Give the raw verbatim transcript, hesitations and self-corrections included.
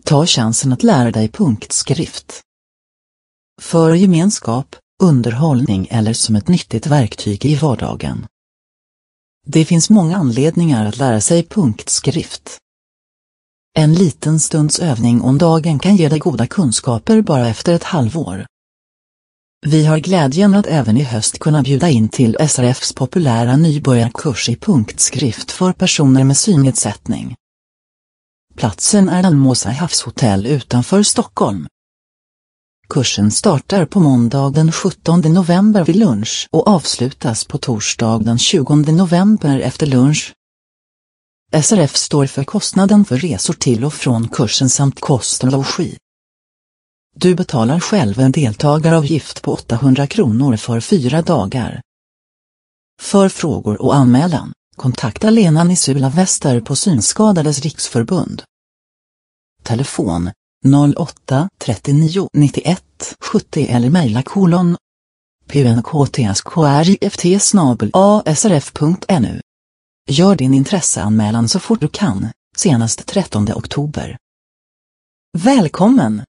Ta chansen att lära dig punktskrift. För gemenskap, underhållning eller som ett nyttigt verktyg i vardagen. Det finns många anledningar att lära sig punktskrift. En liten stunds övning om dagen kan ge dig goda kunskaper bara efter ett halvår. Vi har glädjen att även i höst kunna bjuda in till S R F:s populära nybörjarkurs i punktskrift för personer med synnedsättning. Platsen är Almosa havshotell utanför Stockholm. Kursen startar på måndag den sjuttonde november vid lunch och avslutas på torsdag den tjugonde november efter lunch. S R F står för kostnaden för resor till och från kursen samt kost och logi. Du betalar själv en deltagaravgift på åttahundra kronor för fyra dagar. För frågor och anmälan, kontakta Lena Nisula Wester på Synskadades riksförbund. Telefon noll åtta trettionio nittioett sjuttio eller mejla kolon punktskrift snabel a s r f punkt n u. Gör din intresseanmälan så fort du kan, senast trettonde oktober. Välkommen!